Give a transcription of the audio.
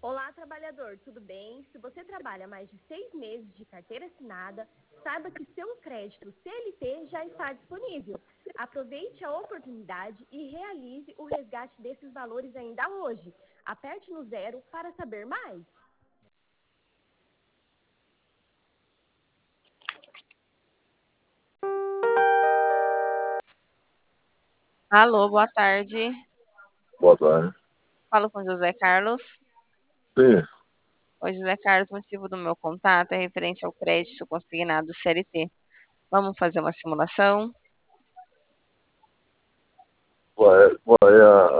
Olá, trabalhador, tudo bem? Se você trabalha mais de 6 meses de carteira assinada, saiba que seu crédito CLT já está disponível. Aproveite a oportunidade e realize o resgate desses valores ainda hoje. Aperte no 0 para saber mais. Alô, boa tarde. Boa tarde. Falo com José Carlos. Sim, Oi, José Carlos, o motivo do meu contato é referente ao crédito consignado CLT. Vamos fazer uma simulação? qual é